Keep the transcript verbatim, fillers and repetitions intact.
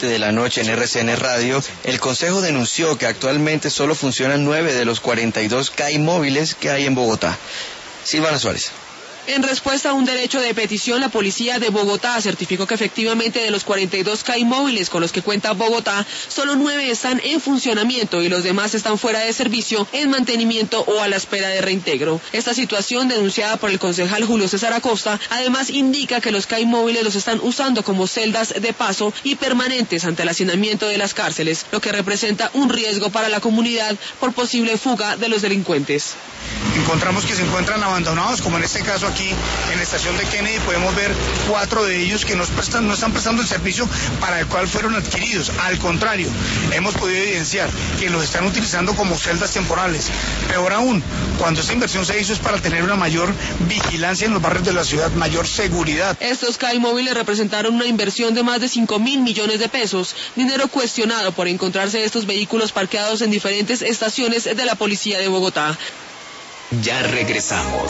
siete de la noche en R C N Radio, el Consejo denunció que actualmente solo funcionan nueve de los cuarenta y dos C A I móviles que hay en Bogotá. Silvana Suárez. En respuesta a un derecho de petición, la policía de Bogotá certificó que efectivamente de los cuarenta y dos C A I móviles con los que cuenta Bogotá, solo nueve están en funcionamiento y los demás están fuera de servicio, en mantenimiento o a la espera de reintegro. Esta situación, denunciada por el concejal Julio César Acosta, además indica que los C A I móviles los están usando como celdas de paso y permanentes ante el hacinamiento de las cárceles, lo que representa un riesgo para la comunidad por posible fuga de los delincuentes. Encontramos que se encuentran abandonados, como en este caso aquí en la estación de Kennedy podemos ver cuatro de ellos que no, prestan, no están prestando el servicio para el cual fueron adquiridos. Al contrario, hemos podido evidenciar que los están utilizando como celdas temporales. Peor aún, cuando esta inversión se hizo es para tener una mayor vigilancia en los barrios de la ciudad, mayor seguridad. Estos C A I móviles representaron una inversión de más de cinco mil millones de pesos, dinero cuestionado por encontrarse estos vehículos parqueados en diferentes estaciones de la policía de Bogotá. Ya regresamos.